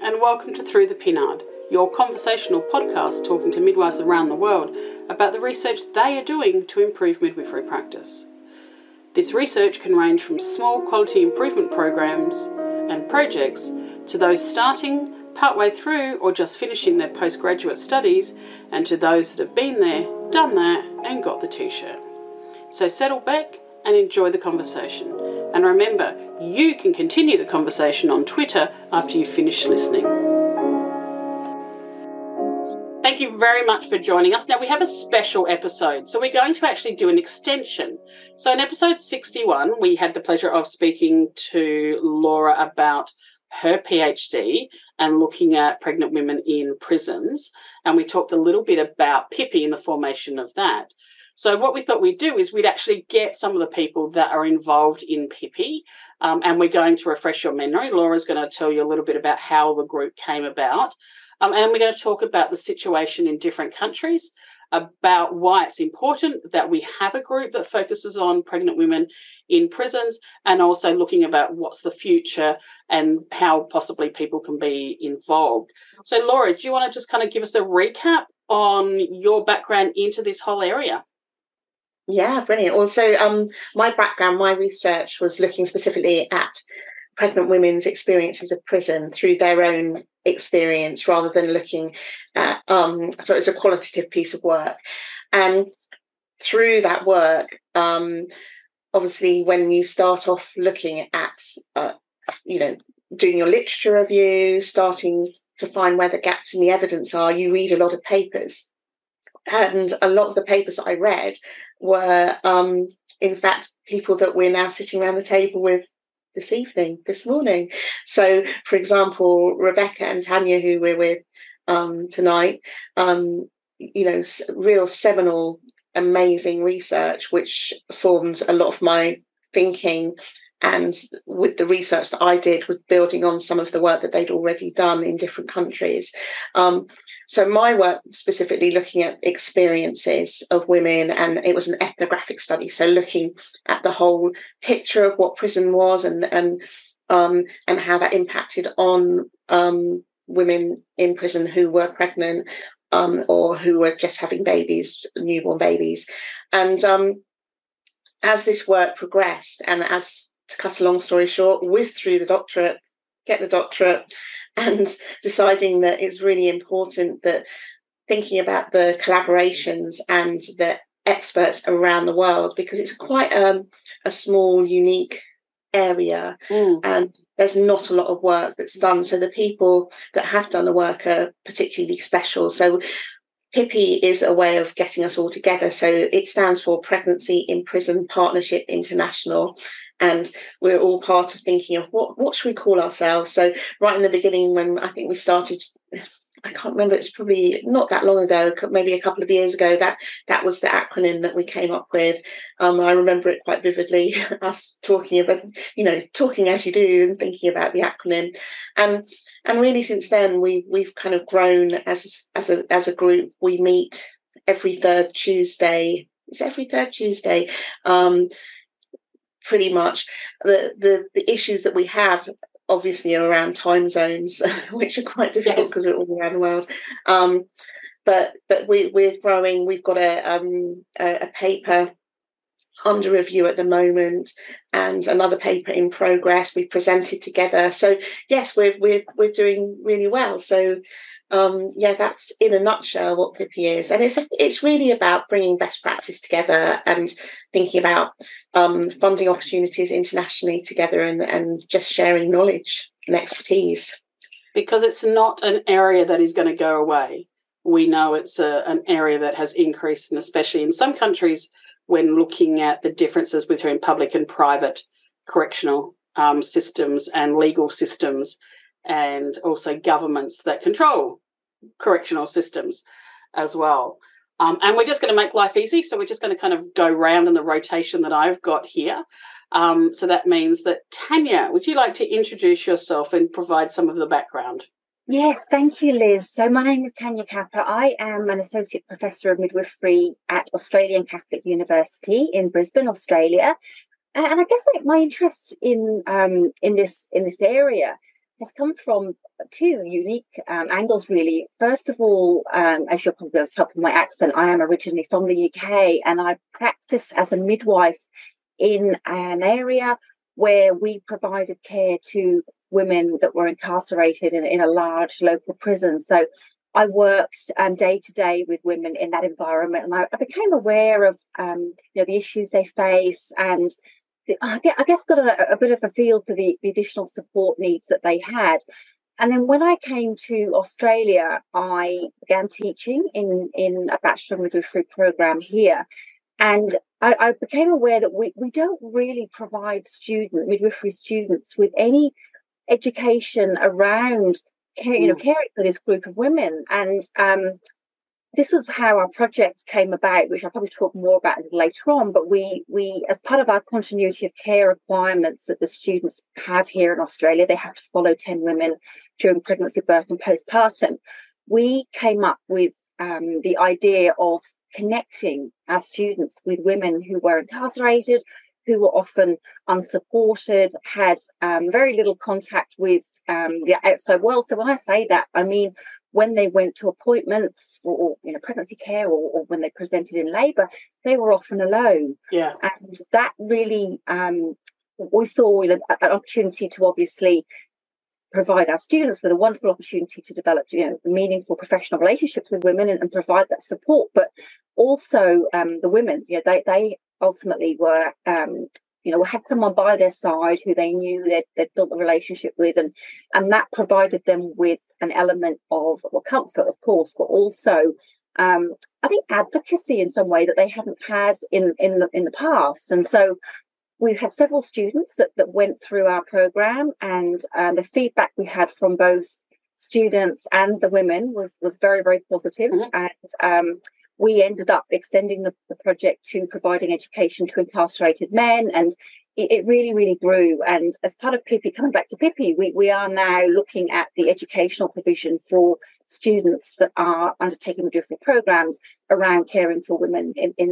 and welcome to Through the Pinard, your conversational podcast talking to midwives around the world about the research they are doing to improve midwifery practice. This research can range from small quality improvement programs and projects to those starting, partway through, or just finishing their postgraduate studies, and to those that have been there, done that, and got the t-shirt. So settle back and enjoy the conversation. And remember, you can continue the conversation on Twitter after you finish listening. Thank you very much for joining us. Now, we have a special episode, so we're going to actually do an extension. So in episode 61, we had the pleasure of speaking to Laura about her PhD and looking at pregnant women in prisons. And we talked a little bit about PIPI and the formation of that. So what we thought we'd do is we'd actually get some of the people that are involved in PIPI, and we're going to refresh your memory. Laura's going to tell you a little bit about how the group came about, and we're going to talk about the situation in different countries, about why it's important that we have a group that focuses on pregnant women in prisons, and also looking about what's the future and how possibly people can be involved. So Laura, do you want to just kind of give us a recap on your background into this whole area? Yeah, brilliant. Also, my background, my research was looking specifically at pregnant women's experiences of prison through their own experience rather than looking at, so it's a qualitative piece of work. And through that work, obviously, when you start off looking at, doing your literature review, starting to find where the gaps in the evidence are, you read a lot of papers. And a lot of the papers that I read were, in fact, people that we're now sitting around the table with this morning. So, for example, Rebecca and Tanya, who we're with tonight, real seminal, amazing research, which formed a lot of my thinking. And with the research that I did was building on some of the work that they'd already done in different countries. So my work specifically looking at experiences of women, and it was an ethnographic study. So looking at the whole picture of what prison was and how that impacted on women in prison who were pregnant or who were just having babies, newborn babies. And as this work progressed, and as to cut a long story short, whiz through the doctorate, get the doctorate, and deciding that it's really important that thinking about the collaborations and the experts around the world, because it's quite a small, unique area, and there's not a lot of work that's done. So the people that have done the work are particularly special. So PIPI is a way of getting us all together. So it stands for Pregnancy in Prison Partnership International. And we're all part of thinking of what should we call ourselves. So right in the beginning, when I think we started, I can't remember, it's probably not that long ago, maybe a couple of years ago, that was the acronym that we came up with. I remember it quite vividly, us talking about, talking as you do and thinking about the acronym. And really since then, we've kind of grown as a group. We meet every third Tuesday. It's every third Tuesday. Pretty much the issues that we have obviously are around time zones, which are quite difficult because we're all around the world. But we're growing. We've got a paper under review at the moment, and another paper in progress. We presented together. So yes, we're doing really well. So that's in a nutshell what PIPI is, and it's really about bringing best practice together and thinking about funding opportunities internationally together, and just sharing knowledge and expertise. Because it's not an area that is going to go away. We know it's an area that has increased, and especially in some countries, when looking at the differences between public and private correctional systems and legal systems, and also governments that control correctional systems as well. And we're just going to make life easy. So we're just going to kind of go round in the rotation that I've got here. So that means that, Tanya, would you like to introduce yourself and provide some of the background? Yes, thank you, Liz. So my name is Tanya Kappa. I am an Associate Professor of Midwifery at Australian Catholic University in Brisbane, Australia. And I guess my interest in this area has come from two unique angles, really. First of all, as you'll probably be able to tell from my accent, I am originally from the UK, and I practiced as a midwife in an area where we provided care to women that were incarcerated in a large local prison. So I worked day to day with women in that environment, and I became aware of the issues they face, and I guess got a bit of a feel for the additional support needs that they had. And then when I came to Australia, I began teaching in a Bachelor of Midwifery program here. And I became aware that we don't really provide midwifery students with any education around caring for this group of women. And this was how our project came about, which I'll probably talk more about later on. But we, as part of our continuity of care requirements that the students have here in Australia, they have to follow 10 women during pregnancy, birth, and postpartum. We came up with the idea of connecting our students with women who were incarcerated, who were often unsupported, had very little contact with the outside world. So when I say that, I mean when they went to appointments or pregnancy care or when they presented in labour, they were often alone. Yeah, and that really we saw an opportunity to obviously provide our students with a wonderful opportunity to develop meaningful professional relationships with women and provide that support, but also the women, they ultimately were had someone by their side who they knew they'd built a relationship with, and that provided them with an element of comfort, of course, but also I think advocacy in some way that they hadn't had in the past. And so we've had several students that went through our program, and the feedback we had from both students and the women was very, very positive. And we ended up extending the project to providing education to incarcerated men, and it really, really grew. And as part of PIPI, coming back to PIPI, we are now looking at the educational provision for students that are undertaking midwifery programs around caring for women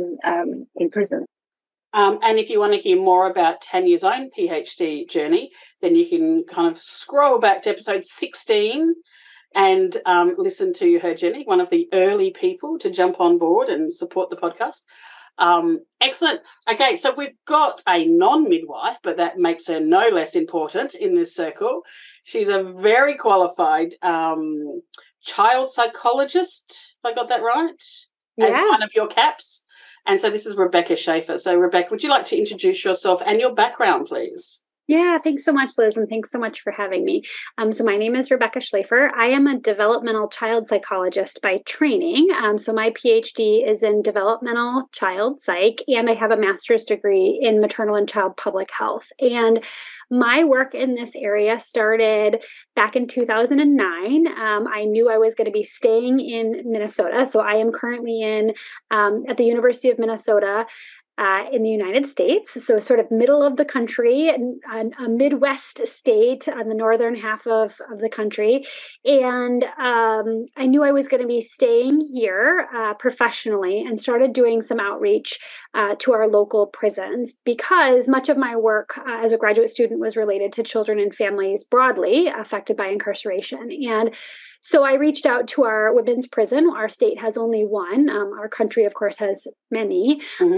in prison. And if you want to hear more about Tanya's own PhD journey, then you can kind of scroll back to episode 16 and listen to her journey, one of the early people to jump on board and support the podcast. Excellent. Okay, so we've got a non-midwife, but that makes her no less important in this circle. She's a very qualified child psychologist, if I got that right, as one of your caps. And so this is Rebecca Schaefer. So, Rebecca, would you like to introduce yourself and your background, please? Yeah, thanks so much, Liz, and thanks so much for having me. So my name is Rebecca Schaefer. I am a developmental child psychologist by training. So my PhD is in developmental child psych, and I have a master's degree in maternal and child public health. And my work in this area started back in 2009. I knew I was going to be staying in Minnesota. So I am currently at the University of Minnesota in the United States, so sort of middle of the country, and a Midwest state on the northern half of the country. And I knew I was going to be staying here professionally, and started doing some outreach to our local prisons, because much of my work as a graduate student was related to children and families broadly affected by incarceration. And so I reached out to our women's prison. Our state has only one. Our country, of course, has many,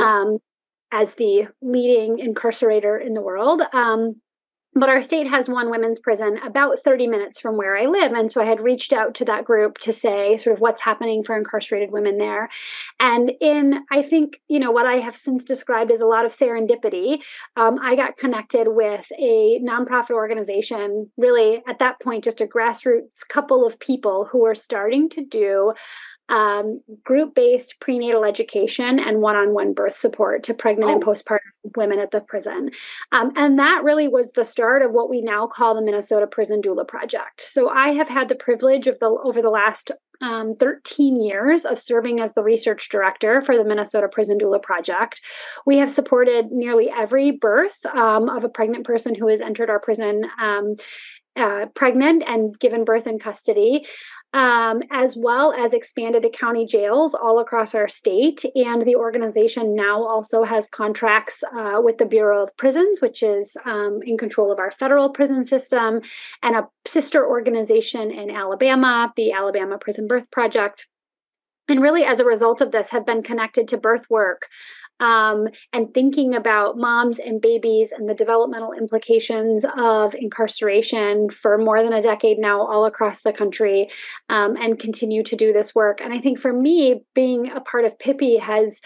as the leading incarcerator in the world. But our state has one women's prison about 30 minutes from where I live. And so I had reached out to that group to say sort of what's happening for incarcerated women there. And I think, what I have since described as a lot of serendipity, I got connected with a nonprofit organization, really at that point, just a grassroots couple of people who were starting to do group-based prenatal education and one-on-one birth support to pregnant and postpartum women at the prison. And that really was the start of what we now call the Minnesota Prison Doula Project. So I have had the privilege of over the last 13 years of serving as the research director for the Minnesota Prison Doula Project. We have supported nearly every birth of a pregnant person who has entered our prison pregnant and given birth in custody, as well as expanded to county jails all across our state. And the organization now also has contracts with the Bureau of Prisons, which is in control of our federal prison system, and a sister organization in Alabama, the Alabama Prison Birth Project. And really, as a result of this, have been connected to birth work and thinking about moms and babies and the developmental implications of incarceration for more than a decade now all across the country, and continue to do this work. And I think for me, being a part of PIPI has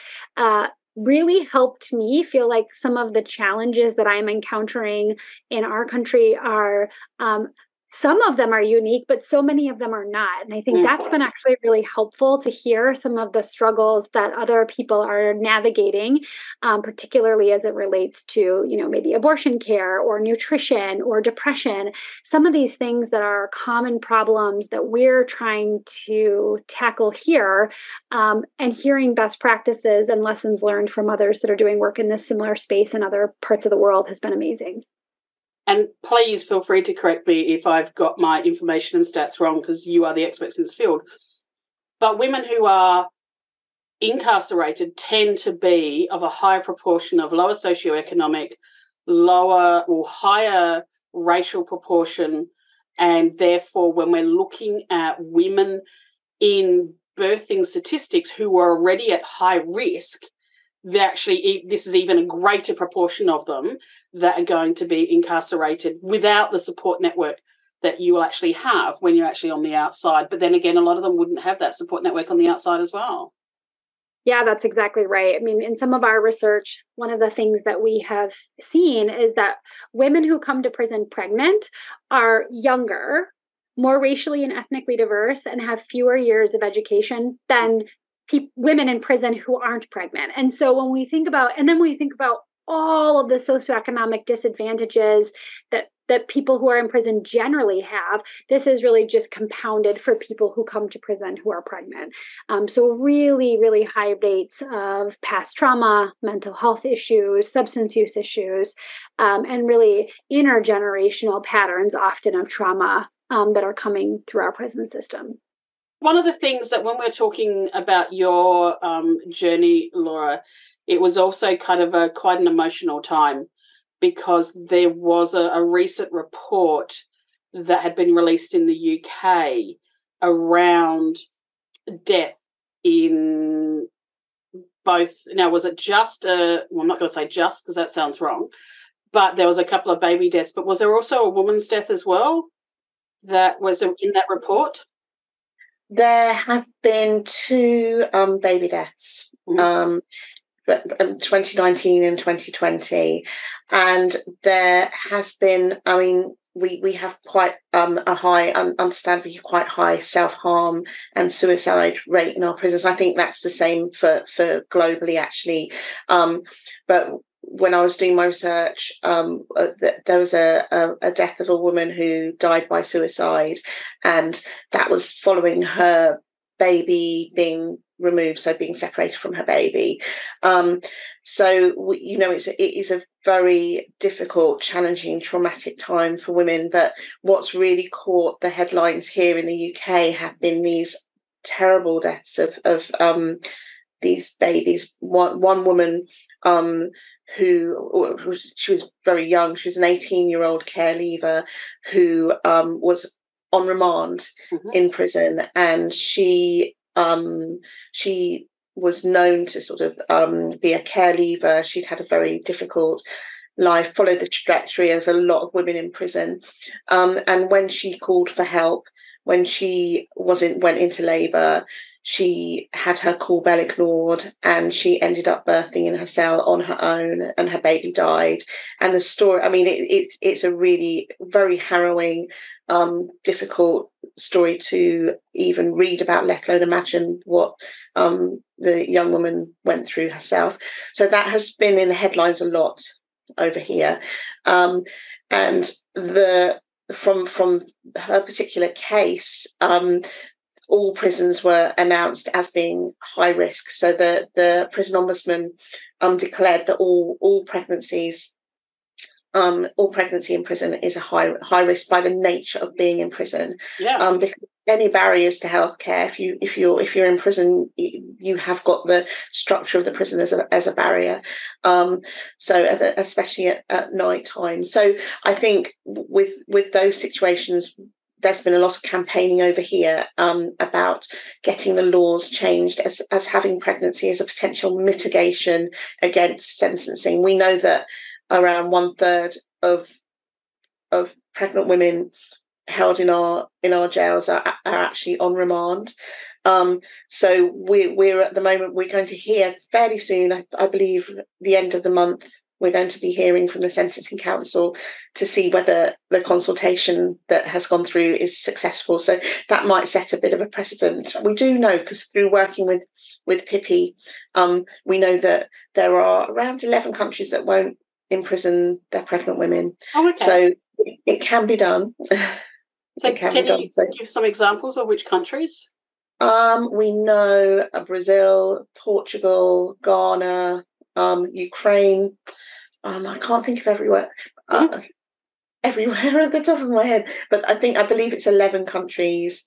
really helped me feel like some of the challenges that I'm encountering in our country are some of them are unique, but so many of them are not. And I think that's been actually really helpful to hear some of the struggles that other people are navigating, particularly as it relates to, maybe abortion care or nutrition or depression, some of these things that are common problems that we're trying to tackle here, and hearing best practices and lessons learned from others that are doing work in this similar space in other parts of the world has been amazing. And please feel free to correct me if I've got my information and stats wrong, because you are the experts in this field. But women who are incarcerated tend to be of a higher proportion of lower socioeconomic, lower or higher racial proportion. And therefore, when we're looking at women in birthing statistics who are already at high risk, this is even a greater proportion of them that are going to be incarcerated without the support network that you will actually have when you're actually on the outside. But then again, a lot of them wouldn't have that support network on the outside as well. Yeah, that's exactly right. I mean, in some of our research, one of the things that we have seen is that women who come to prison pregnant are younger, more racially and ethnically diverse, and have fewer years of education than women in prison who aren't pregnant. And so when we think about all of the socioeconomic disadvantages that people who are in prison generally have, this is really just compounded for people who come to prison who are pregnant. So really, really high rates of past trauma, mental health issues, substance use issues, and really intergenerational patterns often of trauma that are coming through our prison system. One of the things that when we're talking about your journey, Laura, it was also kind of quite an emotional time, because there was a recent report that had been released in the UK around death in both. Now, was it just I'm not going to say just because that sounds wrong, but there was a couple of baby deaths. But was there also a woman's death as well that was in that report? There have been two baby deaths, but 2019 and 2020, and there has been. I mean, we have quite a high, understandably quite high self-harm and suicide rate in our prisons. I think that's the same for globally, actually. But when I was doing my research, there was a death of a woman who died by suicide, and that was following her baby being removed, so being separated from her baby. So it is a very difficult, challenging, traumatic time for women. But what's really caught the headlines here in the UK have been these terrible deaths of these babies. One woman she was very young. She was an 18-year-old care leaver who was on remand in prison, and she was known to sort of be a care leaver. She'd had a very difficult life, followed the trajectory of a lot of women in prison, and when she called for help, when she went into labour, she had her call bell ignored, and she ended up birthing in her cell on her own, and her baby died. And the story, I mean, it's a really very harrowing, difficult story to even read about, let alone imagine what the young woman went through herself. So that has been in the headlines a lot over here, and from her particular case, all prisons were announced as being high risk. So the prison ombudsman declared that all pregnancies all pregnancy in prison is a high risk by the nature of being in prison. Yeah. Because any barriers to healthcare, if you're in prison, you have got the structure of the prison as a barrier. Especially at night time. So I think with those situations, there's been a lot of campaigning over here about getting the laws changed as having pregnancy as a potential mitigation against sentencing. We know that around 1/3 of pregnant women held in our jails are actually on remand. So we're at the moment, we're going to hear fairly soon, I believe the end of the month, we're going to be hearing from the Sentencing Council to see whether the consultation that has gone through is successful. So that might set a bit of a precedent. We do know, because through working with Pippi, we know that there are around 11 countries that won't imprison their pregnant women. Oh, okay. So it can be done. So can you give some examples of which countries? We know Brazil, Portugal, Ghana, Ukraine. I can't think of everywhere at the top of my head, but I believe it's 11 countries.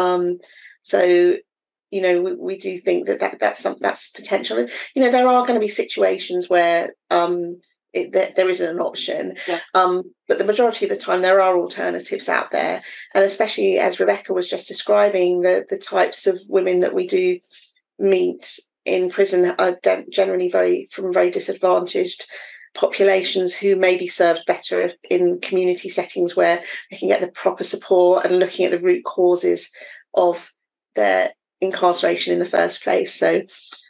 So we do think that's potential. There are going to be situations where there isn't an option, but the majority of the time there are alternatives out there, and especially as Rebecca was just describing, the types of women that we do meet in prison are generally from very disadvantaged populations who may be served better in community settings where they can get the proper support and looking at the root causes of their incarceration in the first place. So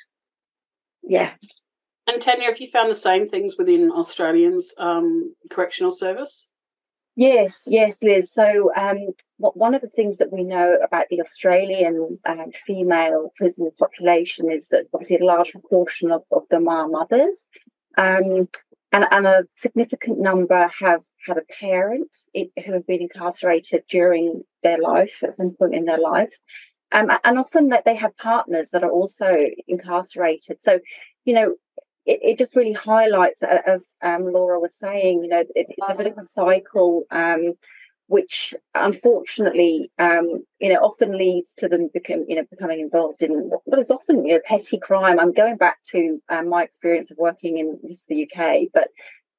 yeah. And Tanya, have you found the same things within Australians' correctional service? Yes, Liz. So one of the things that we know about the Australian female prison population is that obviously a large proportion of them are mothers, and a significant number have had a parent who have been incarcerated during their life, at some point in their life, and often that they have partners that are also incarcerated. So, it just really highlights, as Laura was saying, it's a bit of a cycle, which unfortunately, often leads to them becoming involved in what is often, petty crime. I'm going back to my experience of working in the UK, but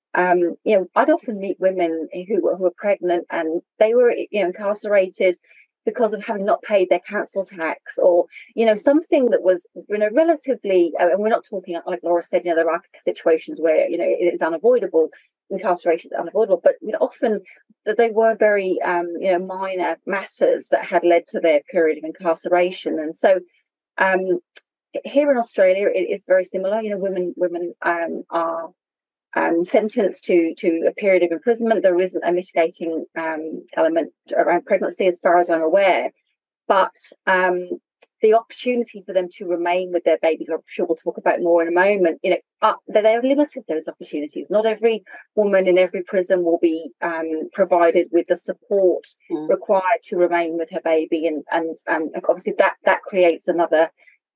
I'd often meet women who were pregnant and they were, incarcerated because of having not paid their council tax, or something that was relatively, and we're not talking, like Laura said, there are situations where it is unavoidable, incarceration is unavoidable, but often that they were very minor matters that had led to their period of incarceration. And so here in Australia it is very similar. Women are sentenced to a period of imprisonment. There isn't a mitigating element around pregnancy, as far as I'm aware, but the opportunity for them to remain with their babies, I'm sure we'll talk about more in a moment, they're limited, those opportunities. Not every woman in every prison will be provided with the support required to remain with her baby, and obviously that creates another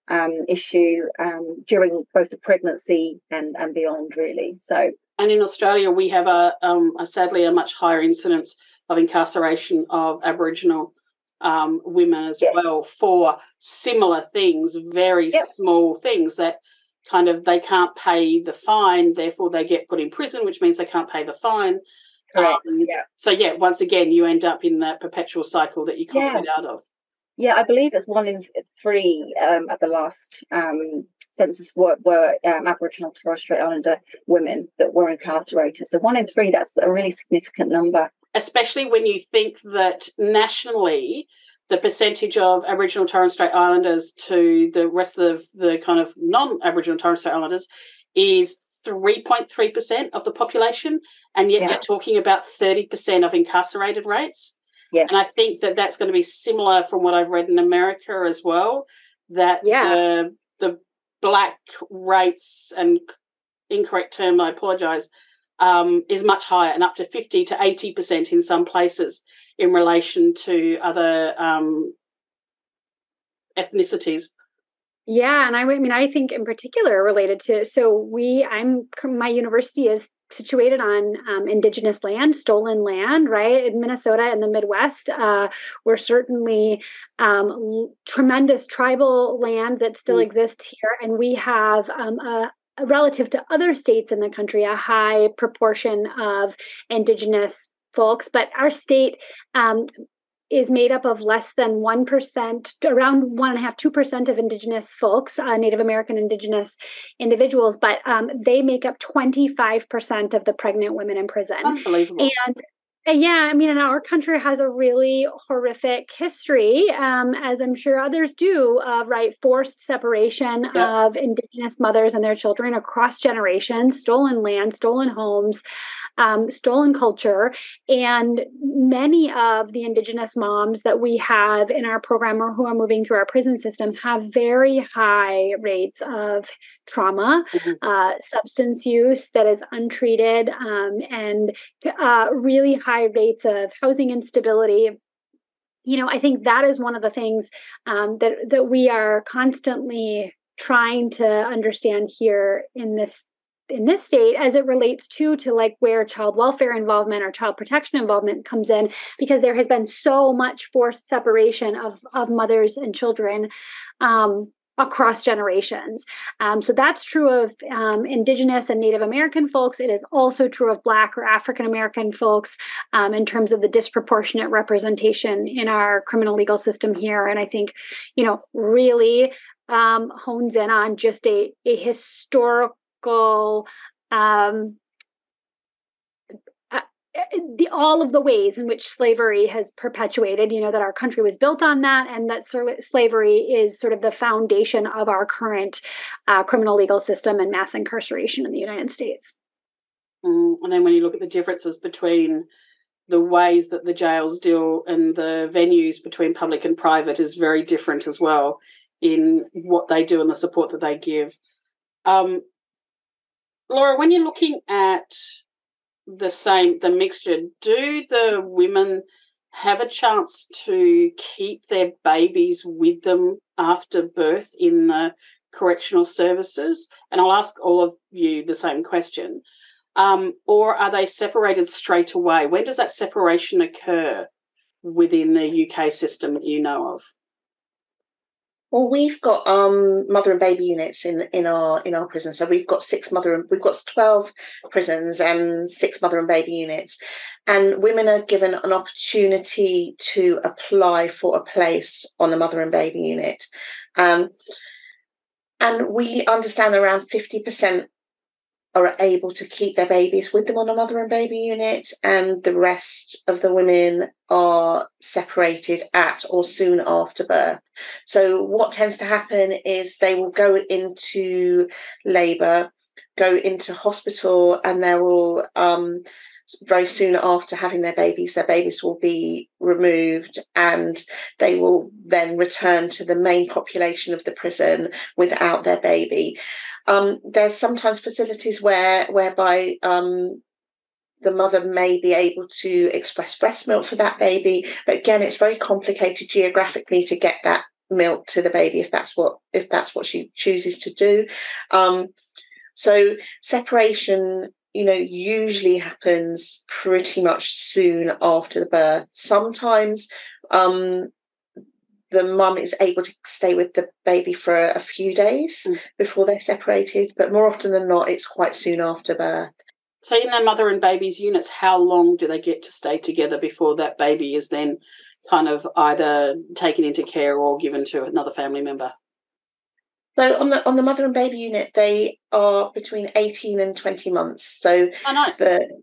issue during both the pregnancy and beyond, really. So, and in Australia we have sadly a much higher incidence of incarceration of Aboriginal women as well, for similar things, very small things that kind of they can't pay the fine, therefore they get put in prison, which means they can't pay the fine. Correct. So once again you end up in that perpetual cycle that you can't get out of. Yeah, I believe it's 1 in 3 at the last census were Aboriginal and Torres Strait Islander women that were incarcerated. So 1 in 3, that's a really significant number. Especially when you think that nationally the percentage of Aboriginal and Torres Strait Islanders to the rest of the kind of non-Aboriginal and Torres Strait Islanders is 3.3% of the population, and yet you're talking about 30% of incarcerated rates. Yes. And I think that that's going to be similar from what I've read in America as well, that the black rates, and incorrect term, I apologise, is much higher, and up to 50 to 80% in some places in relation to other ethnicities. Yeah, and I think in particular related to, my university is situated on indigenous land, stolen land, right? In Minnesota and the Midwest, we're certainly tremendous tribal land that still exists here. And we have relative to other states in the country, a high proportion of indigenous folks. But our state is made up of less than 1%, around 1.5%, 2% of indigenous folks, Native American indigenous individuals, but they make up 25% of the pregnant women in prison. Unbelievable. And yeah, I mean, and our country has a really horrific history, as I'm sure others do, of forced separation of indigenous mothers and their children across generations, stolen land, stolen homes, stolen culture. And many of the indigenous moms that we have in our program or who are moving through our prison system have very high rates of trauma, substance use that is untreated, and really high rates of housing instability. I think that is one of the things that we are constantly trying to understand here in this state as it relates to where child welfare involvement or child protection involvement comes in, because there has been so much forced separation of mothers and children across generations. So that's true of Indigenous and Native American folks. It is also true of Black or African American folks in terms of the disproportionate representation in our criminal legal system here. And I think, really hones in on just a historical all of the ways in which slavery has perpetuated, that our country was built on that, and that slavery is sort of the foundation of our current criminal legal system and mass incarceration in the United States. And then when you look at the differences between the ways that the jails deal and the venues between public and private is very different as well in what they do and the support that they give. Laura, when you're looking at the mixture, do the women have a chance to keep their babies with them after birth in the correctional services? And I'll ask all of you the same question. Or are they separated straight away? When does that separation occur within the UK system that you know of? Well, we've got mother and baby units in our prison. So we've got 12 prisons and 6 mother and baby units, and women are given an opportunity to apply for a place on a mother and baby unit, and we understand around 50% are able to keep their babies with them on a mother and baby unit, and the rest of the women are separated at or soon after birth. So what tends to happen is they will go into labour, go into hospital, and they will very soon after having their babies will be removed, and they will then return to the main population of the prison without their baby. There's sometimes facilities whereby the mother may be able to express breast milk for that baby, but again, it's very complicated geographically to get that milk to the baby if that's what she chooses to do. So separation, usually happens pretty much soon after the birth. Sometimes the mum is able to stay with the baby for a few days before they're separated, but more often than not, it's quite soon after birth. So in their mother and baby's units, how long do they get to stay together before that baby is then kind of either taken into care or given to another family member? So on the mother and baby unit, they are between 18 and 20 months. So nice.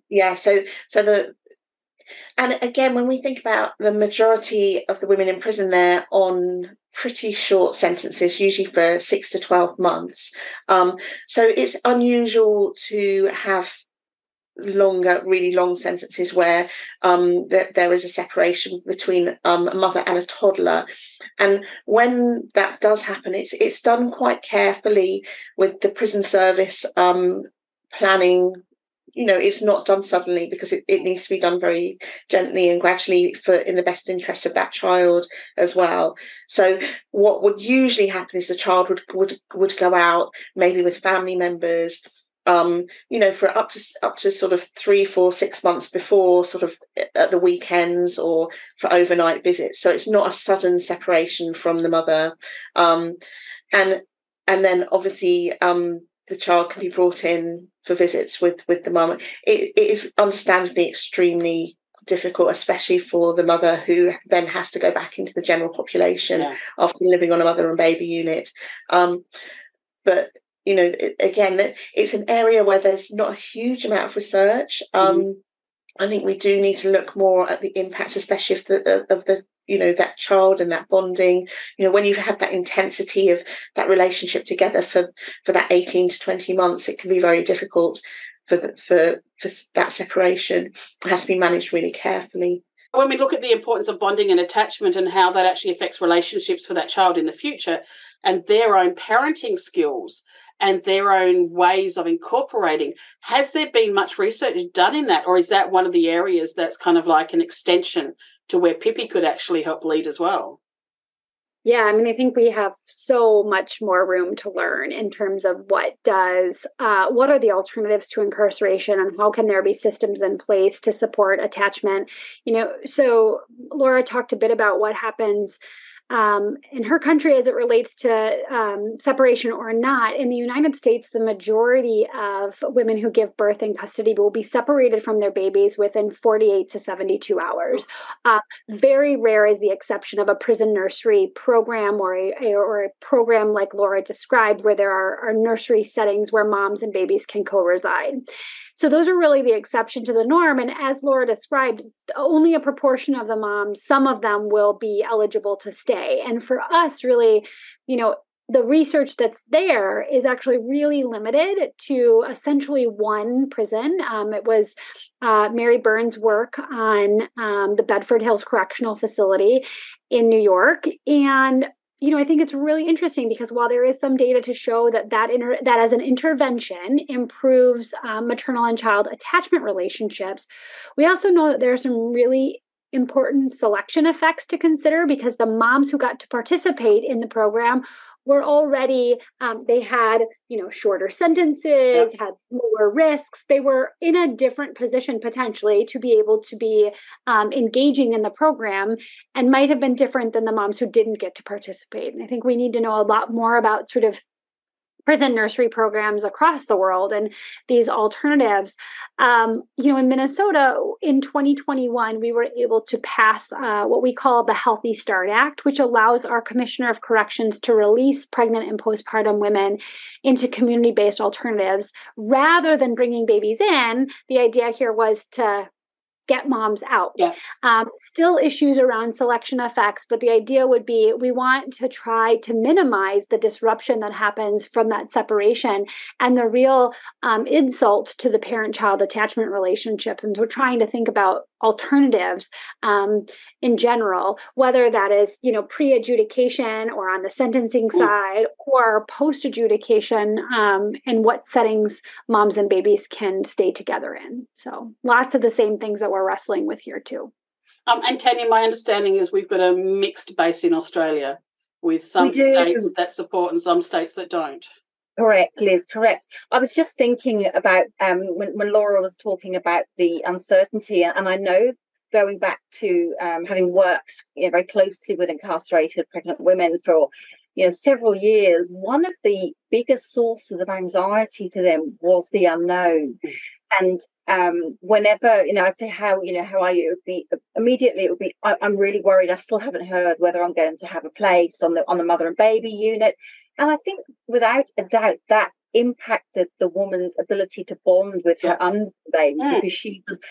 And again, when we think about the majority of the women in prison, they're on pretty short sentences, usually for 6 to 12 months. So it's unusual to have really long sentences where there is a separation between a mother and a toddler. And when that does happen, it's done quite carefully with the prison service planning. It's not done suddenly, because it needs to be done very gently and gradually in the best interest of that child as well. So what would usually happen is the child would go out maybe with family members for up to sort of 3, 4, 6 months before, sort of at the weekends or for overnight visits. So it's not a sudden separation from the mother, and then obviously the child can be brought in for visits with the mum. It is understandably extremely difficult, especially for the mother who then has to go back into the general population after living on a mother and baby unit. But again, it's an area where there's not a huge amount of research. I think we do need to look more at the impacts, especially of the that child and that bonding. When you've had that intensity of that relationship together for that 18 to 20 months, it can be very difficult for that separation. It has to be managed really carefully. When we look at the importance of bonding and attachment and how that actually affects relationships for that child in the future and their own parenting skills and their own ways of incorporating, has there been much research done in that, or is that one of the areas that's kind of like an extension to where Pippi could actually help lead as well? Yeah, I mean, I think we have so much more room to learn in terms of what are the alternatives to incarceration and how can there be systems in place to support attachment. So Laura talked a bit about what happens in her country as it relates to separation or not. In the United States, the majority of women who give birth in custody will be separated from their babies within 48 to 72 hours. Very rare is the exception of a prison nursery program or a program like Laura described, where there are nursery settings where moms and babies can co-reside. So those are really the exception to the norm. And as Laura described, only a proportion of the moms, some of them will be eligible to stay. And for us, really, the research that's there is actually really limited to essentially one prison. It was Mary Burns' work on the Bedford Hills Correctional Facility in New York. And I think it's really interesting because while there is some data to show that as an intervention improves maternal and child attachment relationships, we also know that there are some really important selection effects to consider, because the moms who got to participate in the program were already, they had, shorter sentences, had lower risks. They were in a different position potentially to be able to be engaging in the program, and might have been different than the moms who didn't get to participate. And I think we need to know a lot more about sort of prison nursery programs across the world and these alternatives. In Minnesota in 2021, we were able to pass what we call the Healthy Start Act, which allows our Commissioner of Corrections to release pregnant and postpartum women into community-based alternatives rather than bringing babies in. The idea here was to get moms out. Still issues around selection effects, but the idea would be we want to try to minimize the disruption that happens from that separation and the real insult to the parent-child attachment relationships. And we're trying to think about alternatives in general, whether that is, pre-adjudication or on the sentencing side or post-adjudication, and what settings moms and babies can stay together in. So lots of the same things that we're wrestling with here too. And Tanya, my understanding is we've got a mixed base in Australia with some states that support and some states that don't. Correct, Liz, correct. I was just thinking about when Laura was talking about the uncertainty, and I know going back to having worked very closely with incarcerated pregnant women for several years, one of the biggest sources of anxiety to them was the unknown. And whenever I'd say how are you, it would be immediately it would be I'm really worried. I still haven't heard whether I'm going to have a place on the mother and baby unit. And I think without a doubt that impacted the woman's ability to bond with her unborn baby, because she was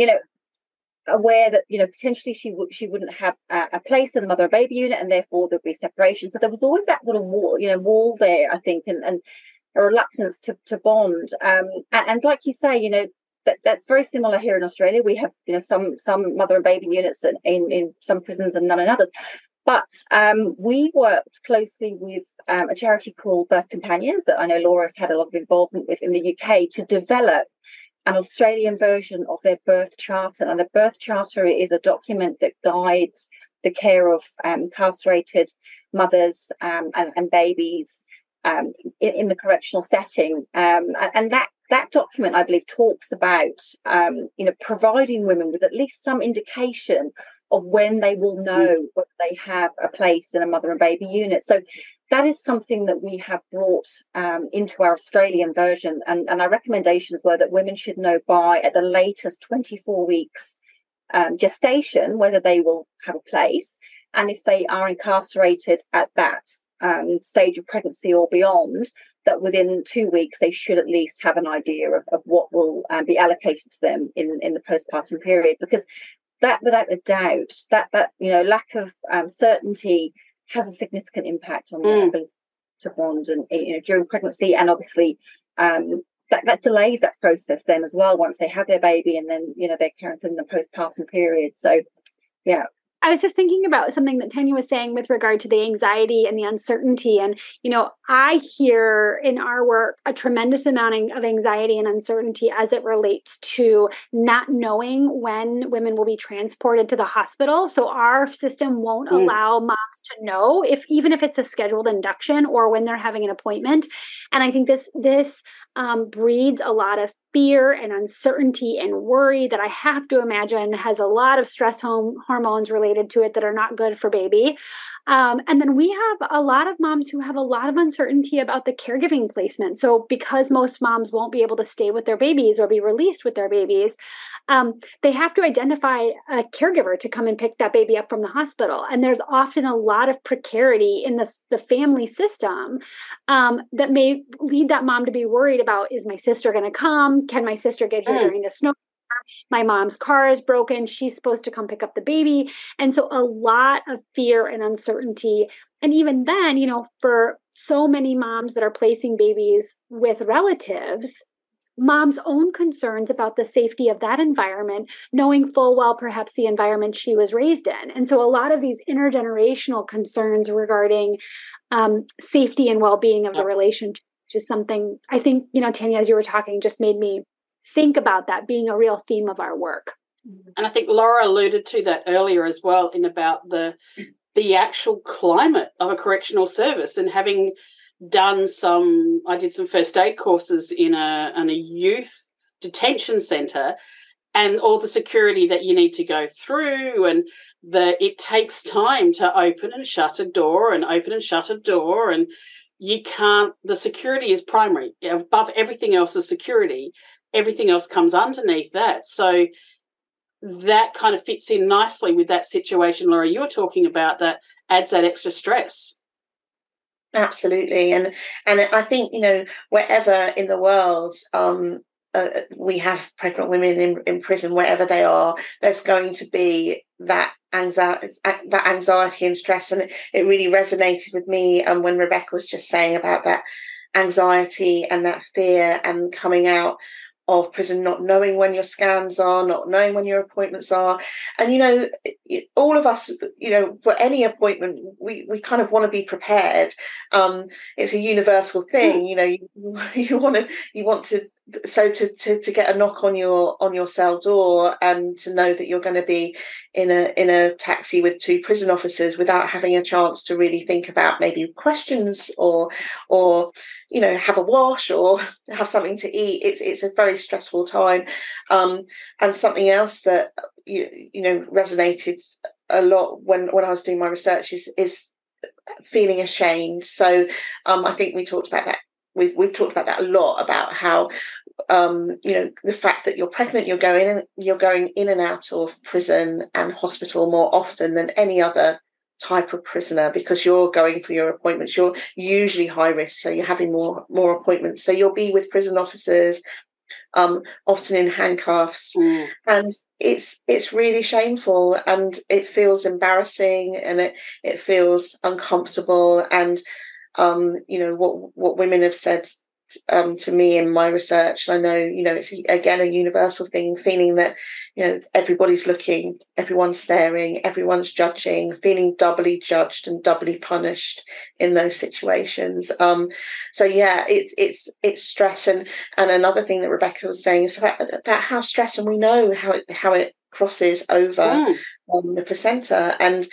aware that potentially she wouldn't have a place in the mother and baby unit, and therefore there'd be separation. So there was always that sort of wall there, I think, and a reluctance to bond. And like you say, that's very similar here in Australia. We have some mother and baby units in some prisons and none in others. But we worked closely with a charity called Birth Companions that I know Laura's had a lot of involvement with in the UK to develop an Australian version of their birth charter. And the birth charter is a document that guides the care of incarcerated mothers and babies in the correctional setting. And that that document, I believe, talks about providing women with at least some indication of when they will know whether they have a place in a mother and baby unit. So that is something that we have brought into our Australian version, and our recommendations were that women should know by at the latest 24 weeks gestation whether they will have a place, and if they are incarcerated at that stage of pregnancy or beyond, that within 2 weeks they should at least have an idea of what will be allocated to them in the postpartum period, because that, without a doubt, that lack of certainty has a significant impact on their ability to bond and during pregnancy, and obviously that delays that process then as well once they have their baby, and then they're caring for them in the postpartum period. So yeah. I was just thinking about something that Tanya was saying with regard to the anxiety and the uncertainty. And, I hear in our work a tremendous amount of anxiety and uncertainty as it relates to not knowing when women will be transported to the hospital. So our system won't allow moms to know even if it's a scheduled induction or when they're having an appointment. And I think this breeds a lot of fear and uncertainty and worry that I have to imagine has a lot of stress hormones related to it that are not good for baby. And then we have a lot of moms who have a lot of uncertainty about the caregiving placement. So because most moms won't be able to stay with their babies or be released with their babies, they have to identify a caregiver to come and pick that baby up from the hospital. And there's often a lot of precarity in the family system that may lead that mom to be worried about, is my sister going to come? Can my sister get here during the snow? My mom's car is broken. She's supposed to come pick up the baby. And so a lot of fear and uncertainty. And even then, for so many moms that are placing babies with relatives, mom's own concerns about the safety of that environment, knowing full well perhaps the environment she was raised in. And so a lot of these intergenerational concerns regarding safety and well-being of the relationship, which is something I think, Tanya, as you were talking, just made me think about that being a real theme of our work. And I think Laura alluded to that earlier as well, in about the actual climate of a correctional service, and having done I did some first aid courses in a youth detention centre, and all the security that you need to go through, and it takes time to open and shut a door, and the security is primary. Above everything else is security. Everything else comes underneath that. So that kind of fits in nicely with that situation, Laura, you were talking about, that adds that extra stress. Absolutely. And I think, wherever in the world we have pregnant women in prison, wherever they are, there's going to be that anxiety and stress. And it really resonated with me when Rebecca was just saying about that anxiety and that fear and coming out of prison, not knowing when your scans are, not knowing when your appointments are. And all of us, for any appointment, we kind of want to be prepared. It's a universal thing. You want to get a knock on your cell door, and to know that you're going to be in a taxi with two prison officers without having a chance to really think about maybe questions or have a wash or have something to eat. It's a very stressful time. And something else that resonated a lot when I was doing my research is feeling ashamed. So I think we talked about that. We've talked about that a lot, about how the fact that you're pregnant, you're going in and out of prison and hospital more often than any other type of prisoner, because you're going for your appointments. You're usually high risk, so you're having more appointments. So you'll be with prison officers, often in handcuffs, and it's really shameful, and it feels embarrassing, and it feels uncomfortable. And what women have said to me in my research, and I know it's again a universal thing, feeling that everybody's looking, everyone's staring, everyone's judging, feeling doubly judged and doubly punished in those situations. So yeah, it's stress. And another thing that Rebecca was saying is about how stress, and we know how it crosses over the placenta, and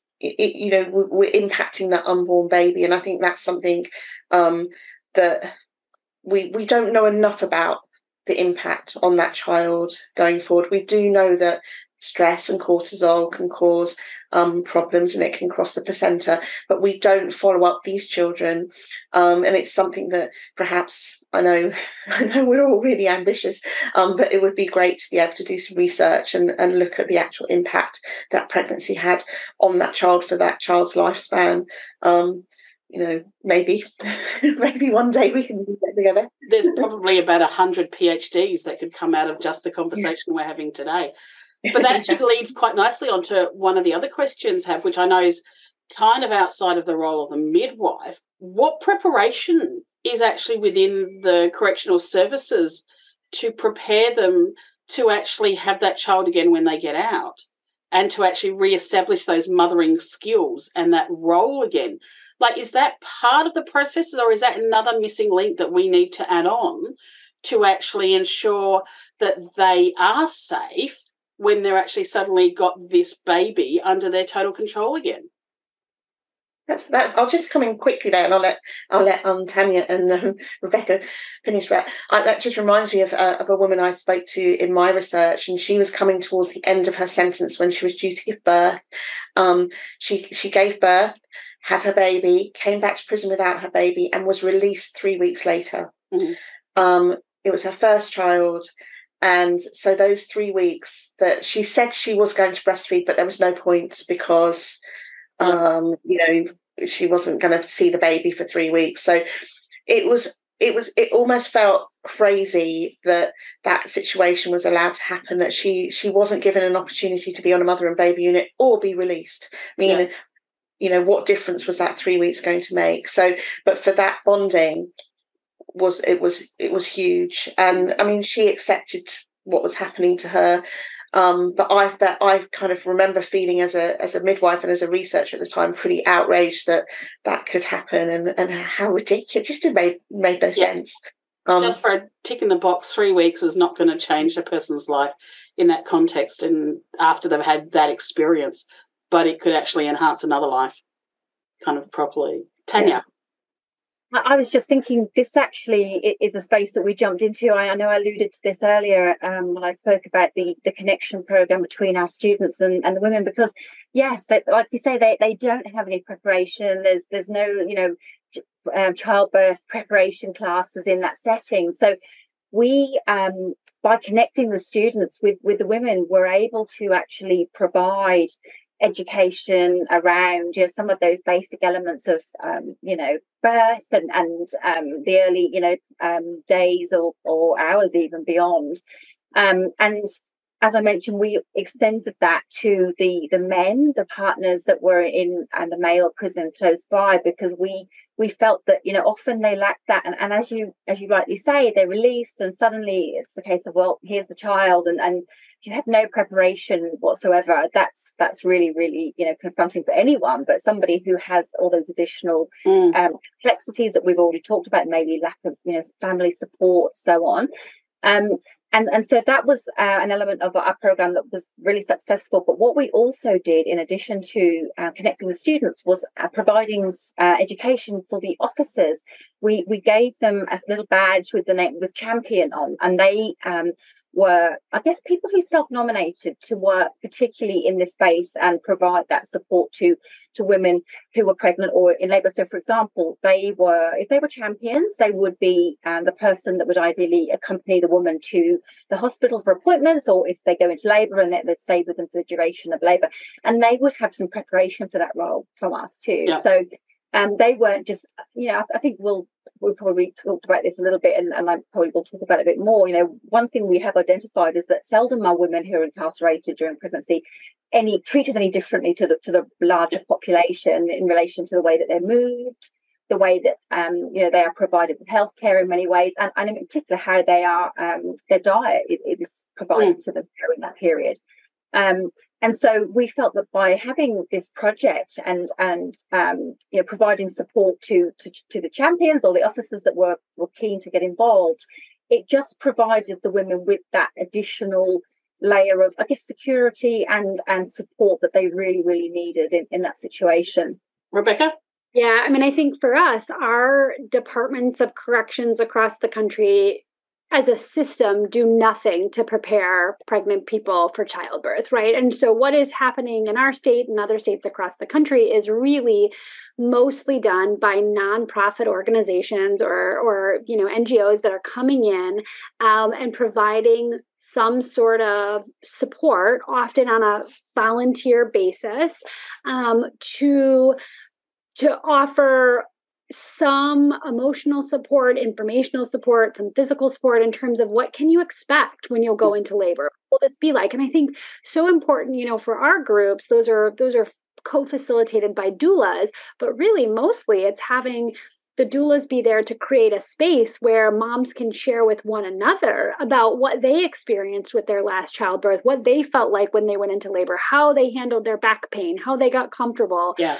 we're impacting that unborn baby. And I think that's something that we don't know enough about the impact on that child going forward. We do know that stress and cortisol can cause problems, and it can cross the placenta, but we don't follow up these children, and it's something that perhaps I know we're all really ambitious, but it would be great to be able to do some research and look at the actual impact that pregnancy had on that child for that child's lifespan. Maybe one day we can get together. There's probably about 100 PhDs that could come out of just the conversation we're having today. But that actually leads quite nicely onto one of the other questions I have, which I know is kind of outside of the role of the midwife. What preparation is actually within the correctional services to prepare them to actually have that child again when they get out, and to actually reestablish those mothering skills and that role again? Like, is that part of the process, or is that another missing link that we need to add on to actually ensure that they are safe when they're actually suddenly got this baby under their total control again? That's I'll just come in quickly there, and I'll let Tanya and Rebecca finish that. That just reminds me of a woman I spoke to in my research, and she was coming towards the end of her sentence when she was due to give birth. She gave birth, had her baby, came back to prison without her baby, and was released 3 weeks later. Mm-hmm. It was her first child. And so those 3 weeks that she said she was going to breastfeed, but there was no point because, she wasn't going to see the baby for 3 weeks. So it almost felt crazy that situation was allowed to happen, that she wasn't given an opportunity to be on a mother and baby unit or be released. I mean, what difference was that 3 weeks going to make? So, but for that bonding, it was huge, and I mean, she accepted what was happening to her, but I kind of remember feeling as a midwife and as a researcher at the time pretty outraged that could happen, and how ridiculous. Just made no sense. Just for a tick in the box, 3 weeks is not going to change a person's life in that context and after they've had that experience, but it could actually enhance another life kind of properly. Tanya. Yeah. I was just thinking, this actually is a space that we jumped into. I know I alluded to this earlier when I spoke about the connection program between our students and the women, because yes, like you say, they don't have any preparation. There's no childbirth preparation classes in that setting. So we by connecting the students with the women, we're able to actually provide education around some of those basic elements of birth and the early days or hours even beyond, and as I mentioned, we extended that to the men, the partners that were in the male prison close by, because we felt that often they lacked that, and as you rightly say, they're released and suddenly it's the case of, well, here's the child, and you have no preparation whatsoever. That's really, really confronting for anyone, but somebody who has all those additional complexities that we've already talked about, maybe lack of family support, so on. And so that was an element of our program that was really successful. But what we also did, in addition to connecting the students, was providing education for the officers. We gave them a little badge with the name with Champion on, and they were, I guess, people who self-nominated to work particularly in this space and provide that support to women who were pregnant or in labour. So, for example, if they were champions, they would be the person that would ideally accompany the woman to the hospital for appointments, or if they go into labour and they'd stay with them for the duration of labour. And they would have some preparation for that role from us too. Yeah. So they weren't just, I think we'll probably talked about this a little bit, and I probably will talk about it a bit more. One thing we have identified is that seldom are women who are incarcerated during pregnancy treated any differently to the larger population in relation to the way that they're moved, the way that they are provided with healthcare in many ways, and in particular how they are their diet is provided to them during that period. And so we felt that by having this project and providing support to the champions or the officers that were keen to get involved, it just provided the women with that additional layer of, I guess, security and support that they really, really needed in that situation. Rebecca? Yeah, I mean, I think for us, our departments of corrections across the country as a system, do nothing to prepare pregnant people for childbirth, right? And so what is happening in our state and other states across the country is really mostly done by nonprofit organizations or NGOs that are coming in and providing some sort of support, often on a volunteer basis, to offer some emotional support, informational support, some physical support in terms of what can you expect when you'll go into labor? What will this be like? And I think so important, for our groups, those are co-facilitated by doulas, but really mostly it's having the doulas be there to create a space where moms can share with one another about what they experienced with their last childbirth, what they felt like when they went into labor, how they handled their back pain, how they got comfortable. Yeah.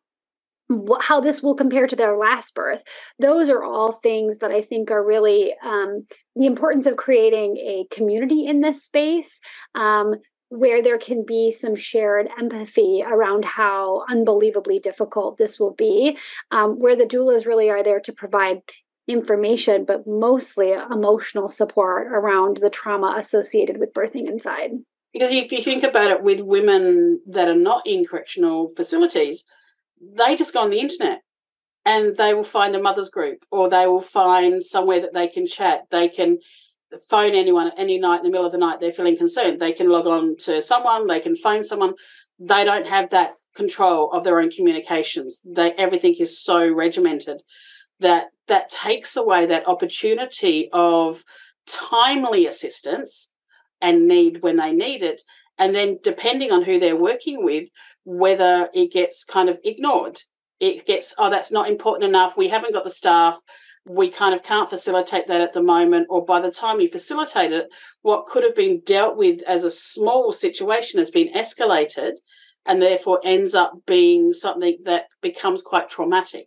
How this will compare to their last birth. Those are all things that I think are really the importance of creating a community in this space where there can be some shared empathy around how unbelievably difficult this will be, where the doulas really are there to provide information, but mostly emotional support around the trauma associated with birthing inside. Because if you think about it, with women that are not in correctional facilities, they just go on the internet and they will find a mother's group, or they will find somewhere that they can chat. They can phone anyone at any night in the middle of the night. They're feeling concerned. They can log on to someone. They can phone someone. They don't have that control of their own communications. Everything is so regimented that takes away that opportunity of timely assistance and need when they need it. And then depending on who they're working with, whether it gets kind of ignored. It gets, that's not important enough. We haven't got the staff. We kind of can't facilitate that at the moment. Or by the time you facilitate it, what could have been dealt with as a small situation has been escalated and therefore ends up being something that becomes quite traumatic.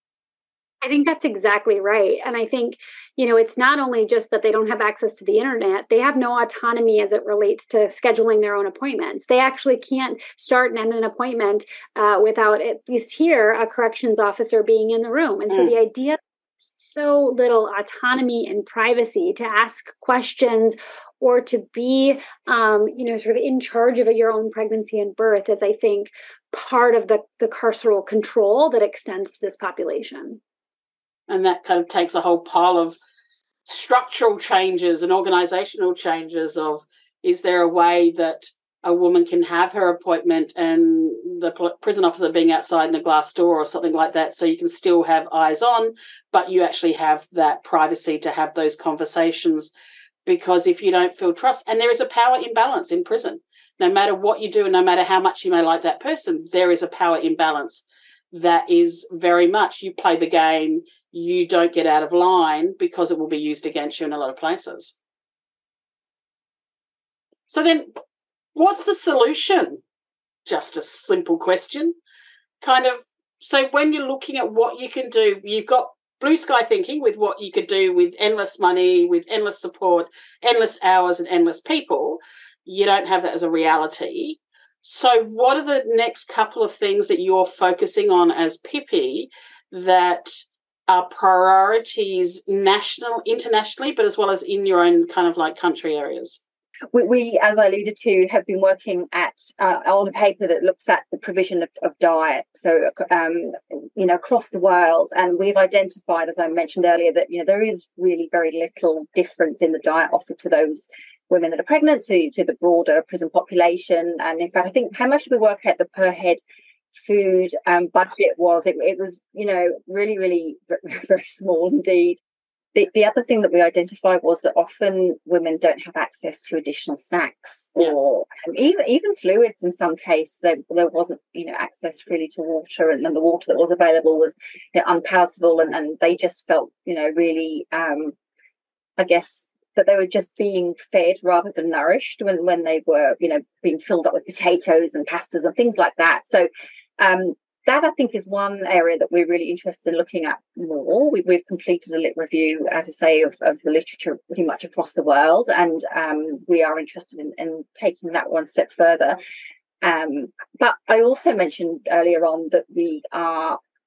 I think that's exactly right. And I think, it's not only just that they don't have access to the internet, they have no autonomy as it relates to scheduling their own appointments. They actually can't start and end an appointment without, at least here, a corrections officer being in the room. And so the idea of so little autonomy and privacy to ask questions or to be, sort of in charge of your own pregnancy and birth is, I think, part of the carceral control that extends to this population. And that kind of takes a whole pile of structural changes and organizational changes of, is there a way that a woman can have her appointment and the prison officer being outside in a glass door or something like that, so you can still have eyes on, but you actually have that privacy to have those conversations? Because if you don't feel trust, and there is a power imbalance in prison, no matter what you do and no matter how much you may like that person, there is a power imbalance that is very much, you play the game, you don't get out of line because it will be used against you in a lot of places. So then what's the solution? Just a simple question. So when you're looking at what you can do, you've got blue sky thinking with what you could do with endless money, with endless support, endless hours and endless people. You don't have that as a reality. So what are the next couple of things that you're focusing on as Pippi that are priorities internationally, but as well as in your own kind of like country areas? We, as I alluded to, have been working on a paper that looks at the provision of diet, so across the world, and we've identified, as I mentioned earlier, that there is really very little difference in the diet offered to those women that are pregnant to the broader prison population. And in fact, I think how much we work at the per head food budget was, it was really, really very small indeed. The other thing that we identified was that often women don't have access to additional snacks or even fluids. In some cases, there wasn't access really to water, and the water that was available was unpalatable, and they just felt really I guess that they were just being fed rather than nourished when they were being filled up with potatoes and pastas and things like that. So that, I think, is one area that we're really interested in looking at more. We've completed a lit review, as I say, of the literature pretty much across the world, and we are interested in taking that one step further. But I also mentioned earlier on that we are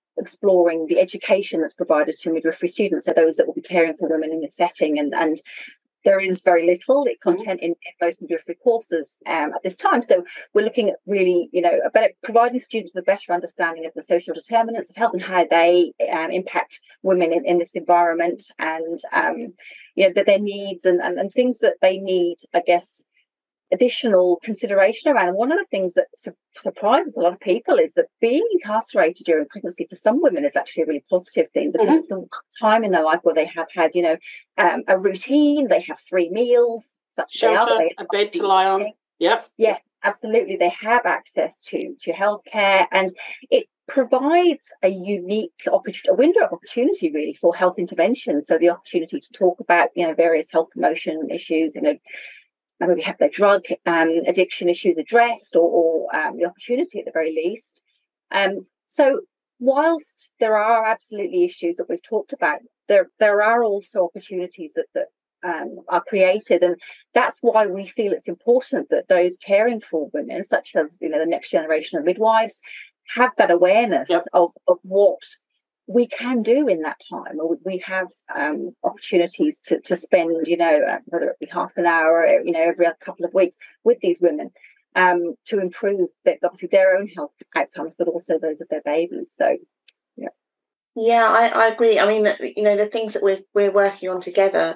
exploring the education that's provided to midwifery students, so those that will be caring for women in this setting, and there is very little content in most midwifery courses at this time. So we're looking at really, about providing students with a better understanding of the social determinants of health and how they impact women in this environment, and that their needs and things that they need, I guess, additional consideration around. And one of the things that surprises a lot of people is that being incarcerated during pregnancy for some women is actually a really positive thing, because it's a time in their life where they have had, a routine, they have 3 meals, such shelter, a bed to lie on. Yep. Yeah, absolutely. They have access to healthcare, and it provides a unique a window of opportunity really for health intervention. So the opportunity to talk about, various health promotion issues, maybe have their drug addiction issues addressed, or the opportunity at the very least. So whilst there are absolutely issues that we've talked about, there are also opportunities that are created, and that's why we feel it's important that those caring for women, such as the next generation of midwives, have that awareness of what we can do in that time. We have opportunities to spend, whether it be half an hour, every couple of weeks with these women to improve obviously their own health outcomes, but also those of their babies. So, yeah, I agree. I mean, the things that we're working on together,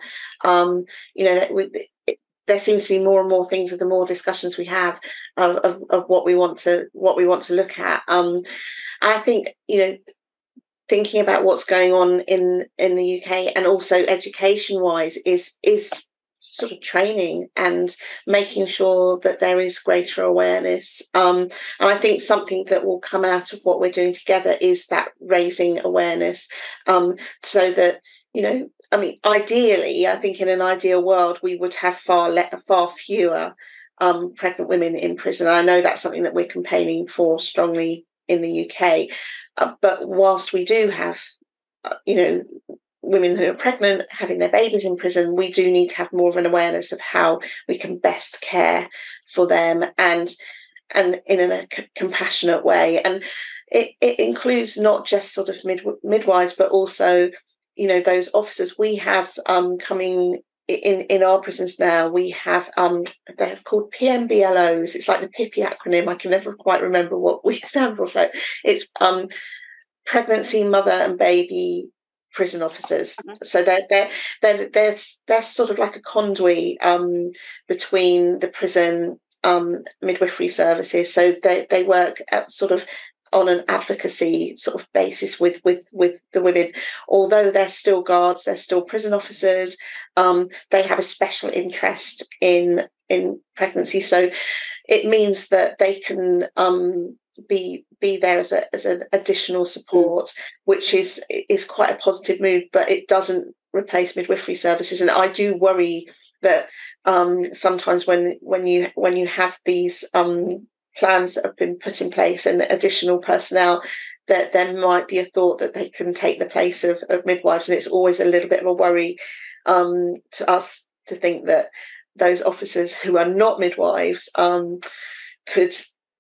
there seems to be more and more things, the more discussions we have of what we want to look at. I think, thinking about what's going on in the UK, and also education wise, is sort of training and making sure that there is greater awareness. And I think something that will come out of what we're doing together is that raising awareness, so that, ideally, I think in an ideal world, we would have far fewer pregnant women in prison. I know that's something that we're campaigning for strongly in the UK. But whilst we do have, women who are pregnant having their babies in prison, we do need to have more of an awareness of how we can best care for them, and in a compassionate way. And it includes not just sort of midwives, but also, those officers we have coming in our prisons now. We have they're called PMBLOs. It's like the PIPI acronym. I can never quite remember what we stand for. So it's pregnancy, mother and baby prison officers. So they're sort of like a conduit between the prison midwifery services. So they work at sort of on an advocacy sort of basis with the women. Although they're still guards, they're still prison officers, they have a special interest in pregnancy. So it means that they can be there as an additional support, which is quite a positive move, but it doesn't replace midwifery services. And I do worry that sometimes when you have these plans that have been put in place and additional personnel, that there might be a thought that they can take the place of midwives, and it's always a little bit of a worry to us to think that those officers who are not midwives could,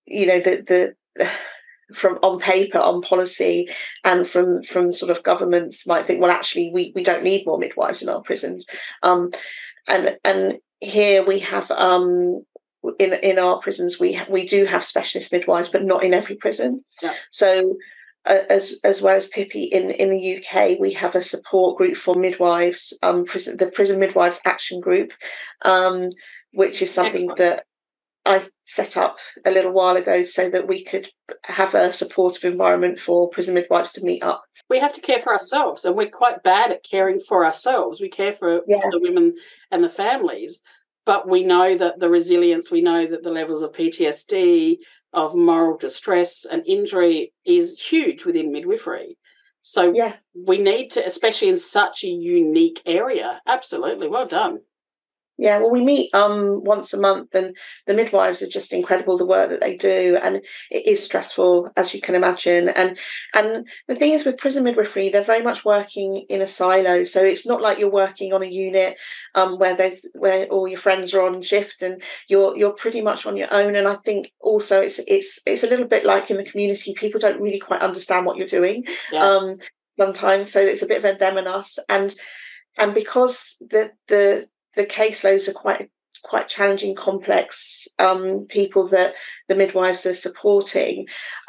from on paper, on policy, and from sort of governments might think, well, actually we don't need more midwives in our prisons, and here we have in our prisons we do have specialist midwives, but not in every prison. So as well as PIPI in the UK, we have a support group for midwives, the Prison Midwives Action Group, which is something that I set up a little while ago so that we could have a supportive environment for prison midwives to meet up. We have to care for ourselves, and we're quite bad at caring for ourselves. We care for the women and the families, but we know that the resilience, we know that the levels of PTSD, of moral distress and injury is huge within midwifery. So we need to, especially in such a unique area. Absolutely. Well done. Yeah, well, we meet once a month, and the midwives are just incredible, the work that they do, and it is stressful, as you can imagine. And the thing is, with prison midwifery, they're very much working in a silo, so it's not like you're working on a unit where all your friends are on shift, and you're pretty much on your own. And I think also it's a little bit like in the community, people don't really quite understand what you're doing, sometimes, so it's a bit of a them and us, and because the caseloads are quite challenging, complex people that the midwives are supporting.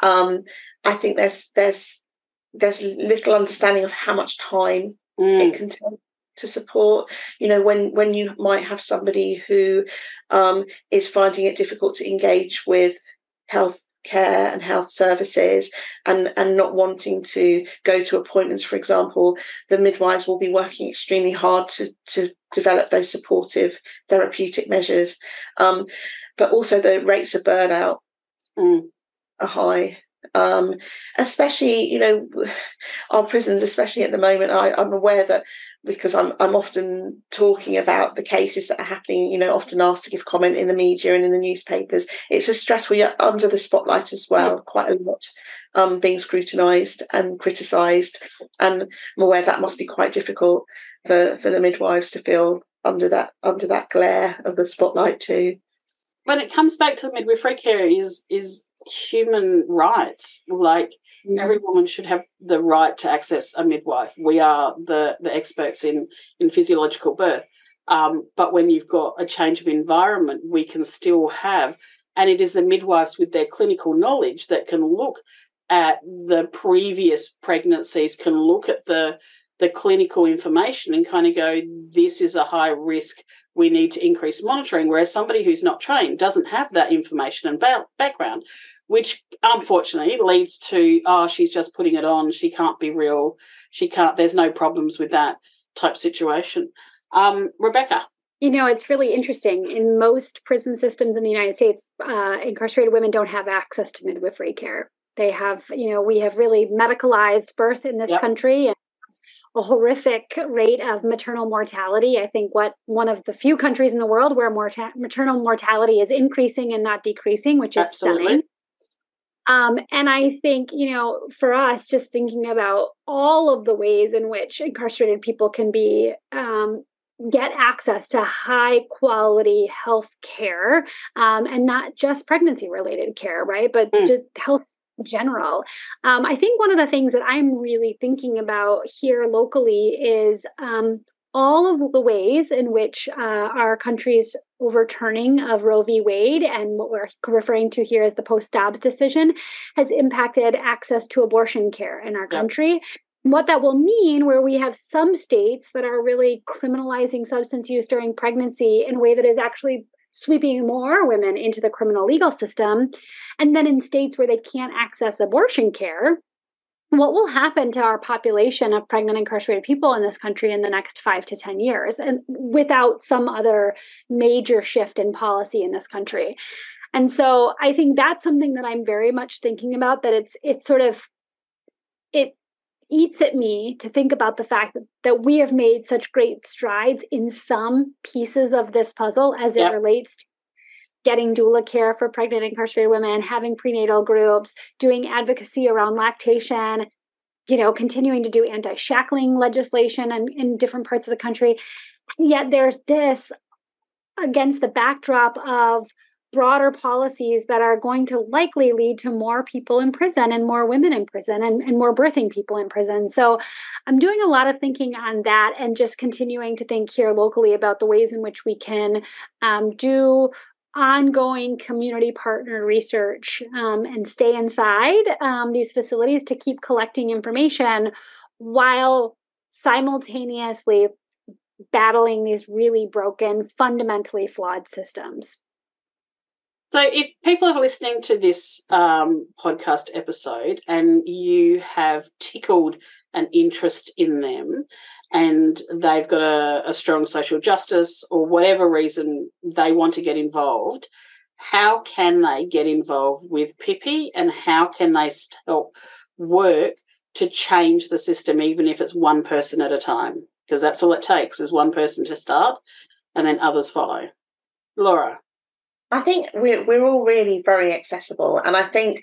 I think there's little understanding of how much time it can take to support. You know, when you might have somebody who is finding it difficult to engage with health care and health services, and not wanting to go to appointments, for example, the midwives will be working extremely hard to develop those supportive therapeutic measures. But also the rates of burnout are high. Especially, you know, our prisons, especially at the moment, I'm aware that, because I'm often talking about the cases that are happening, you know, often asked to give comment in the media and in the newspapers. It's a stressful, you're under the spotlight as well, quite a lot, being scrutinised and criticised, and I'm aware that must be quite difficult for the midwives to feel under that glare of the spotlight too. When it comes back to the midwifery care is human rights. Like, every woman should have the right to access a midwife. We are the experts in physiological birth. But when you've got a change of environment, we can still have, and it is the midwives with their clinical knowledge that can look at the previous pregnancies, can look at the clinical information and kind of go, this is a high risk, we need to increase monitoring, whereas somebody who's not trained doesn't have that information and background, which unfortunately leads to, she's just putting it on, she can't be real, there's no problems with that type situation. Rebecca? You know, it's really interesting. In most prison systems in the United States, incarcerated women don't have access to midwifery care. They have, you know, we have really medicalized birth in this country, and a horrific rate of maternal mortality. I think one of the few countries in the world where maternal mortality is increasing and not decreasing, which is stunning. And I think, you know, for us, just thinking about all of the ways in which incarcerated people can be get access to high quality health care, and not just pregnancy related care, right? But just health in general. I think one of the things that I'm really thinking about here locally is all of the ways in which our country's overturning of Roe v. Wade, and what we're referring to here as the post-Dobbs decision, has impacted access to abortion care in our country. What that will mean, where we have some states that are really criminalizing substance use during pregnancy in a way that is actually sweeping more women into the criminal legal system, and then in states where they can't access abortion care, what will happen to our population of pregnant incarcerated people in this country in the next 5 to 10 years, and without some other major shift in policy in this country? And so I think that's something that I'm very much thinking about, that it eats at me to think about the fact that we have made such great strides in some pieces of this puzzle as it relates to getting doula care for pregnant incarcerated women, having prenatal groups, doing advocacy around lactation, you know, continuing to do anti-shackling legislation in different parts of the country. And yet there's this against the backdrop of broader policies that are going to likely lead to more people in prison and more women in prison and more birthing people in prison. So I'm doing a lot of thinking on that, and just continuing to think here locally about the ways in which we can do ongoing community partner research and stay inside these facilities to keep collecting information while simultaneously battling these really broken, fundamentally flawed systems. So if people are listening to this podcast episode and you have tickled an interest in them, and they've got a strong social justice or whatever reason they want to get involved, how can they get involved with PIPI, and how can they help work to change the system, even if it's one person at a time? Because that's all it takes, is one person to start, and then others follow. Laura? I think we're all really very accessible, and I think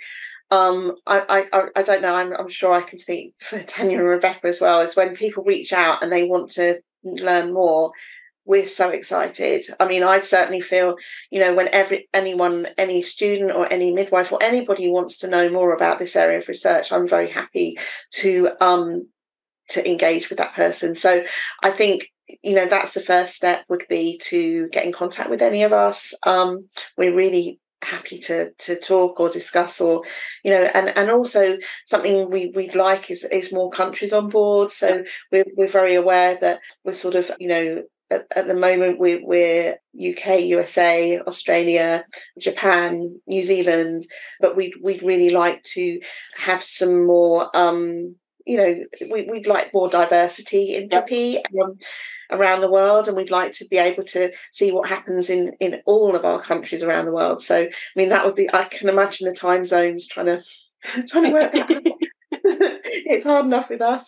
I don't know. I'm sure I can speak for Tanya and Rebecca as well. Is when people reach out and they want to learn more, we're so excited. I mean, I certainly feel, when any student or any midwife or anybody wants to know more about this area of research, I'm very happy to engage with that person. So I think, that's the first step, would be to get in contact with any of us. We're really happy to talk or discuss, or and also something we'd like is more countries on board. So we're very aware that we're sort of, at the moment we're UK, USA, Australia, Japan, New Zealand, but we'd really like to have some more we'd like more diversity in PIPI around the world, and we'd like to be able to see what happens in all of our countries around the world. So, I mean, that would be, I can imagine the time zones trying to work that out. It's hard enough with us.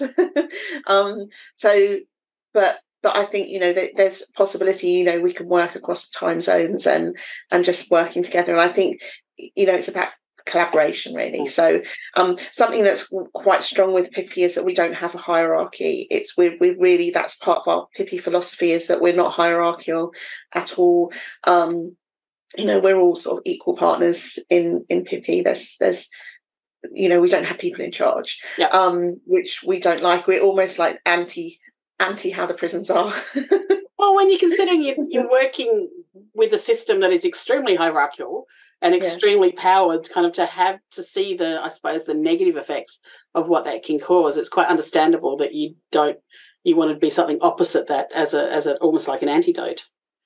But I think, that there's a possibility, we can work across time zones and just working together. And I think, it's about collaboration, really. So something that's quite strong with PIPI is that we don't have a hierarchy. We really, that's part of our PIPI philosophy, is that we're not hierarchical at all. We're all sort of equal partners in PIPI. There's we don't have people in charge, which we don't like. We're almost like anti how the prisons are. Well, when you're considering you're working with a system that is extremely hierarchical and extremely powered, kind of to see the negative effects of what that can cause, it's quite understandable that you want to be something opposite that as a almost like an antidote.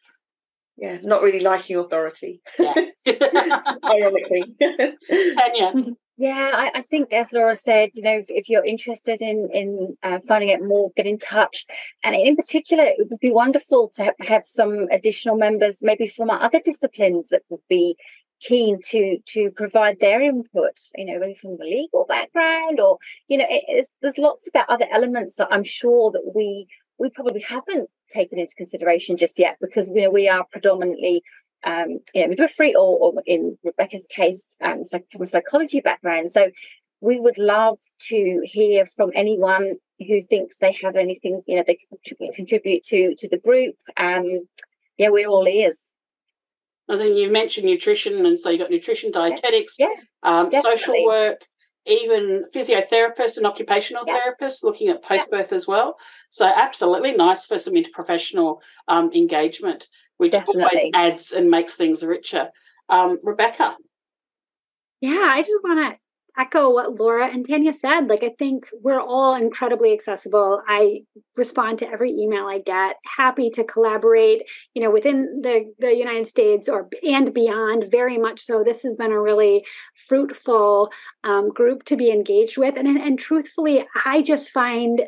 Yeah, not really liking authority. Yeah. Ironically. Tanya? Yeah, I think, as Laura said, if you're interested in finding out more, get in touch. And in particular, it would be wonderful to have some additional members, maybe from our other disciplines, that would be keen to provide their input, maybe from the legal background, or, there's lots of other elements that I'm sure that we probably haven't taken into consideration just yet, because, we are predominantly midwifery, or in Rebecca's case, from a psychology background. So we would love to hear from anyone who thinks they have anything, they can contribute to the group. We're all ears. I think you mentioned nutrition, and so you got nutrition, dietetics, social work, even physiotherapists and occupational therapists looking at post-birth as well. So absolutely nice for some interprofessional engagement, which always adds and makes things richer. Rebecca? Yeah, I just want to echo what Laura and Tanya said. Like, I think we're all incredibly accessible. I respond to every email I get, happy to collaborate, within the United States and beyond, very much so. This has been a really fruitful group to be engaged with. And truthfully, I just find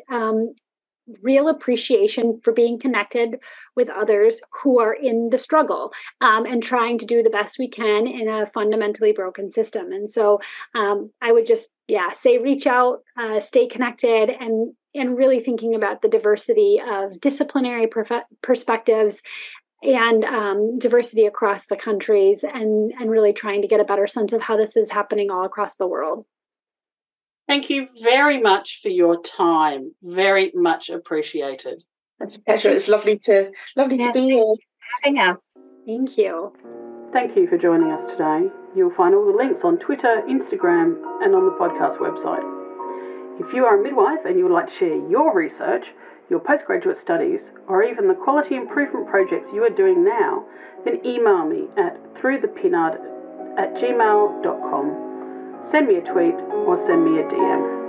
real appreciation for being connected with others who are in the struggle and trying to do the best we can in a fundamentally broken system. And so I would just say reach out, stay connected, and really thinking about the diversity of disciplinary perspectives and diversity across the countries, and really trying to get a better sense of how this is happening all across the world. Thank you very much for your time. Very much appreciated. It's a pleasure. It's lovely to be here. Having us. Thank you. Thank you for joining us today. You'll find all the links on Twitter, Instagram, and on the podcast website. If you are a midwife and you would like to share your research, your postgraduate studies, or even the quality improvement projects you are doing now, then email me at throughthepinard@gmail.com. Send me a tweet or send me a DM.